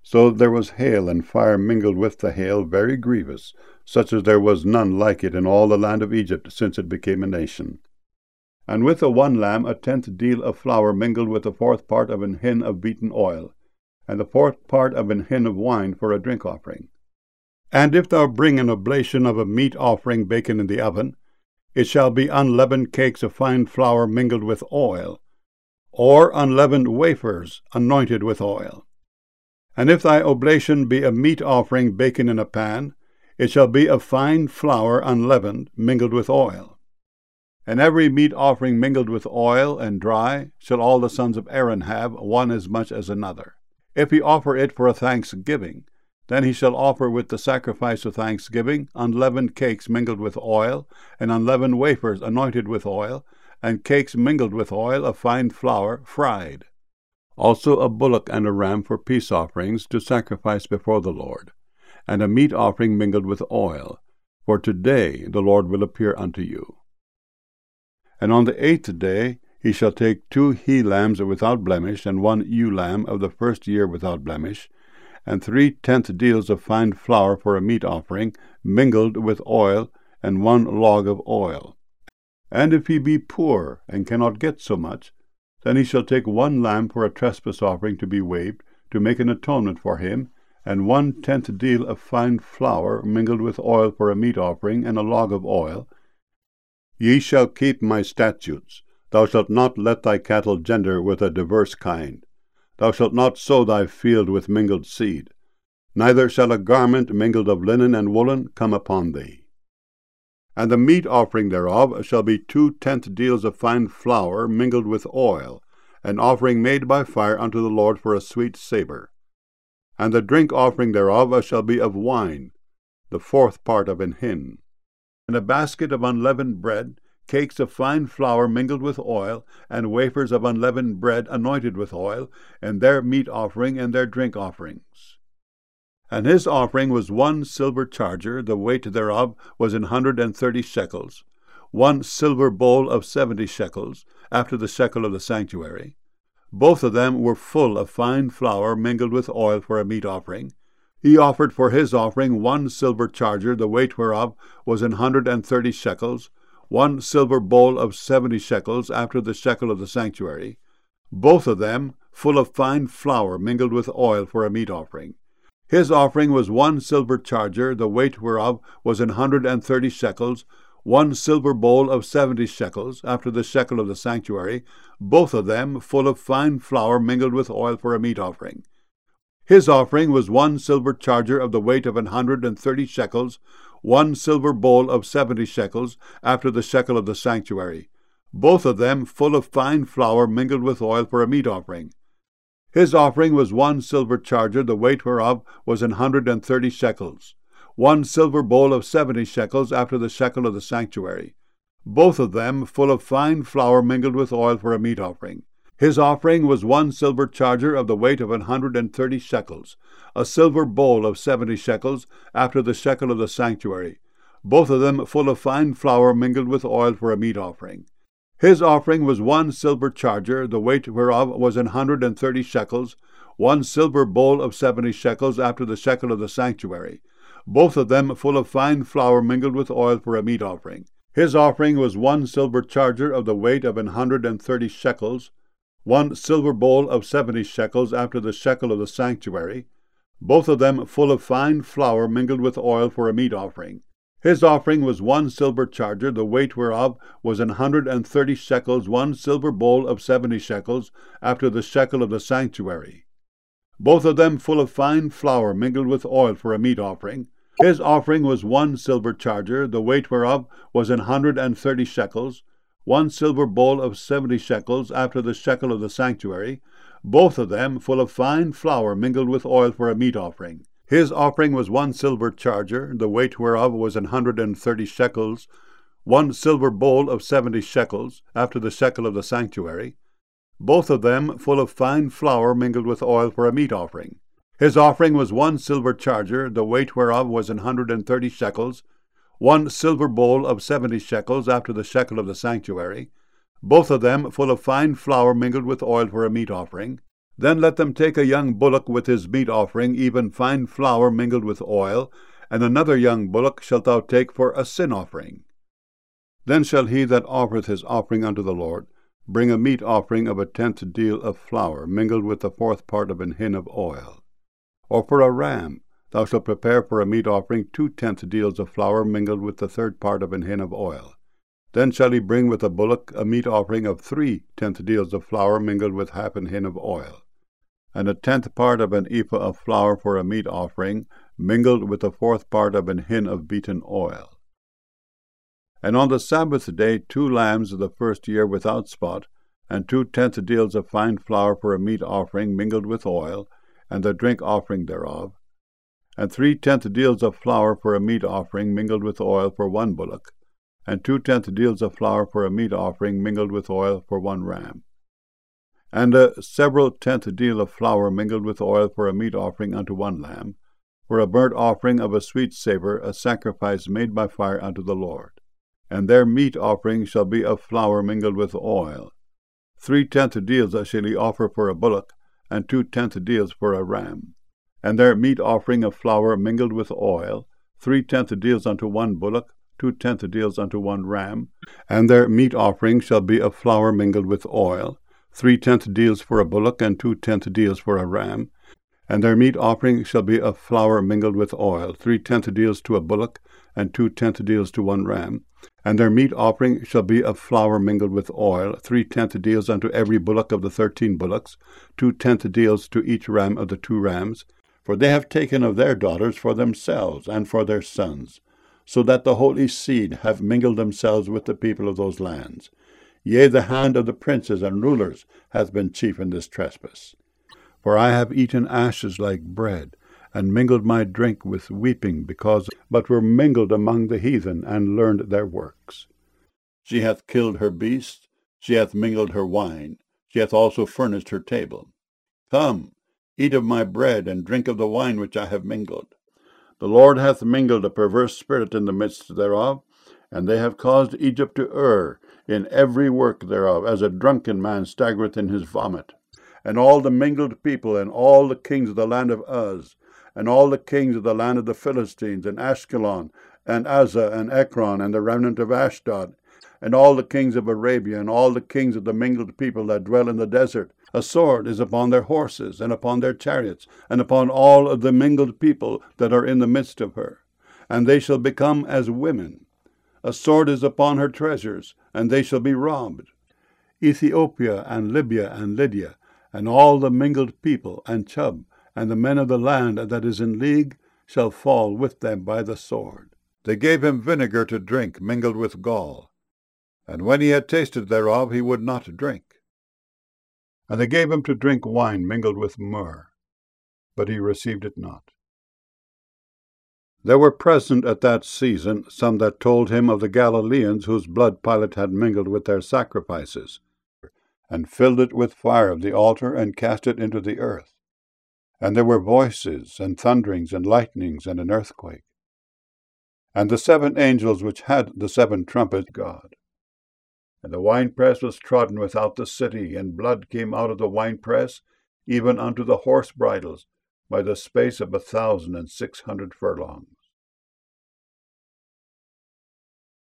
So there was hail and fire mingled with the hail, very grievous, such as there was none like it in all the land of Egypt since it became a nation. And with the one lamb 1/10 deal of flour mingled with the 4th part of an hin of beaten oil, and the 4th part of an hin of wine for a drink offering. And if thou bring an oblation of a meat offering baken in the oven, it shall be unleavened cakes of fine flour mingled with oil, or unleavened wafers anointed with oil. And if thy oblation be a meat offering baken in a pan, it shall be of fine flour unleavened, mingled with oil. And every meat offering mingled with oil and dry shall all the sons of Aaron have, one as much as another. If he offer it for a thanksgiving, then he shall offer with the sacrifice of thanksgiving unleavened cakes mingled with oil, and unleavened wafers anointed with oil, and cakes mingled with oil of fine flour fried. Also a bullock and a ram for peace offerings to sacrifice before the Lord, and a meat offering mingled with oil, for today the Lord will appear unto you. And on the 8th day he shall take 2 he-lambs without blemish, and 1 ewe-lamb of the 1st year without blemish, and 3/10 deals of fine flour for a meat offering, mingled with oil, and 1 log of oil. And if he be poor, and cannot get so much, then he shall take 1 lamb for a trespass offering to be waved, to make an atonement for him, and 1/10 deal of fine flour mingled with oil for a meat offering, and a log of oil. Ye shall keep my statutes. Thou shalt not let thy cattle gender with a diverse kind. Thou shalt not sow thy field with mingled seed. Neither shall a garment mingled of linen and woolen come upon thee. And the meat offering thereof shall be 2/10 deals of fine flour mingled with oil, an offering made by fire unto the Lord for a sweet savour. And the drink offering thereof shall be of wine, the 4th part of an hin. And a basket of unleavened bread, cakes of fine flour mingled with oil, and wafers of unleavened bread anointed with oil, and their meat offering and their drink offerings. And his offering was 1 silver charger, the weight thereof was 130 shekels, 1 silver bowl of 70 shekels, after the shekel of the sanctuary. Both of them were full of fine flour mingled with oil for a meat offering. He offered for his offering 1 silver charger, the weight whereof was 130 shekels, 1 silver bowl of 70 shekels, after the shekel of the sanctuary. Both of them full of fine flour mingled with oil for a meat offering. His offering was 1 silver charger, the weight whereof was 130 shekels, 1 silver bowl of 70 shekels, after the shekel of the sanctuary, both of them full of fine flour mingled with oil for a meat offering. His offering was 1 silver charger of the weight of 130 shekels, 1 silver bowl of 70 shekels, after the shekel of the sanctuary, both of them full of fine flour mingled with oil for a meat offering. His offering was 1 silver charger, the weight whereof was 130 shekels, 1 silver bowl of 70 shekels, after the shekel of the sanctuary, both of them full of fine flour mingled with oil for a meat offering. His offering was 1 silver charger of the weight of 130 shekels, a silver bowl of 70 shekels, after the shekel of the sanctuary, both of them full of fine flour mingled with oil for a meat offering. His offering was 1 silver charger, the weight whereof was 130 shekels, 1 silver bowl of 70 shekels, after the shekel of the sanctuary, both of them full of fine flour mingled with oil for a meat offering. His offering was 1 silver charger of the weight of 130 shekels, 1 silver bowl of 70 shekels, after the shekel of the sanctuary, both of them full of fine flour mingled with oil for a meat offering. His offering was 1 silver charger, the weight whereof was 130 shekels, 1 silver bowl of 70 shekels, after the shekel of the sanctuary, both of them full of fine flour mingled with oil for a meat offering. His offering was 1 silver charger, the weight whereof was 130 shekels, 1 silver bowl of 70 shekels, after the shekel of the sanctuary, both of them full of fine flour mingled with oil for a meat offering. His offering was 1 silver charger, the weight whereof was 130 shekels, 1 silver bowl of 70 shekels, after the shekel of the sanctuary, both of them full of fine flour mingled with oil for a meat offering. His offering was 1 silver charger, the weight whereof was 130 shekels, 1 silver bowl of 70 shekels, after the shekel of the sanctuary, both of them full of fine flour mingled with oil for a meat offering. Then let them take a young bullock with his meat offering, even fine flour mingled with oil, and another young bullock shalt thou take for a sin offering. Then shall he that offereth his offering unto the Lord bring a meat offering of a 10th deal of flour mingled with the 4th part of an hin of oil. Or for a ram thou shalt prepare for a meat offering 2 10th deals of flour mingled with the 3rd part of an hin of oil. Then shall he bring with a bullock a meat offering of 3 10th deals of flour mingled with half an hin of oil, and a 10th part of an ephah of flour for a meat offering, mingled with the 4th part of an hin of beaten oil. And on the Sabbath day 2 lambs of the first year without spot, and 2 10th deals of fine flour for a meat offering mingled with oil, and the drink offering thereof, and 3 10th deals of flour for a meat offering mingled with oil for 1 bullock, and 2 10th deals of flour for a meat offering mingled with oil for 1 ram, and a several 10th deal of flour mingled with oil for a meat offering unto 1 lamb, for a burnt offering of a sweet savour, a sacrifice made by fire unto the Lord. And their meat offering shall be of flour mingled with oil. 3 10th deals shall he offer for a bullock, and 2 10th deals for a ram. And their meat offering of flour mingled with oil, 3 10th deals unto 1 bullock, 2 10th deals unto 1 ram. And their meat offering shall be of flour mingled with oil, 3 10th deals for a bullock, and 2 10th deals for a ram. And their meat offering shall be of flour mingled with oil, 3 10th deals to a bullock, and 2 10th deals to 1 ram. And their meat offering shall be of flour mingled with oil, 3 10th deals unto every bullock of the 13 bullocks, 2 10th deals to each ram of the 2 rams. For they have taken of their daughters for themselves and for their sons, so that the holy seed have mingled themselves with the people of those lands. Yea, the hand of the princes and rulers hath been chief in this trespass. For I have eaten ashes like bread, and mingled my drink with weeping, but were mingled among the heathen, and learned their works. She hath killed her beasts, she hath mingled her wine, she hath also furnished her table. Come, eat of my bread, and drink of the wine which I have mingled. The Lord hath mingled a perverse spirit in the midst thereof, and they have caused Egypt to err in every work thereof, as a drunken man staggereth in his vomit. And all the mingled people, and all the kings of the land of Uz, and all the kings of the land of the Philistines, and Ashkelon, and Azzah, and Ekron, and the remnant of Ashdod, and all the kings of Arabia, and all the kings of the mingled people that dwell in the desert, a sword is upon their horses, and upon their chariots, and upon all of the mingled people that are in the midst of her. And they shall become as women. A sword is upon her treasures, and they shall be robbed. Ethiopia, and Libya, and Lydia, and all the mingled people, and Chub, and the men of the land that is in league, shall fall with them by the sword. They gave him vinegar to drink mingled with gall, and when he had tasted thereof, he would not drink. And they gave him to drink wine mingled with myrrh, but he received it not. There were present at that season some that told him of the Galileans whose blood Pilate had mingled with their sacrifices, and filled it with fire of the altar, and cast it into the earth. And there were voices, and thunderings, and lightnings, and an earthquake. And the 7 angels which had the 7 trumpets, God. And the winepress was trodden without the city, and blood came out of the winepress, even unto the horse bridles, by the space of 1,600 furlongs.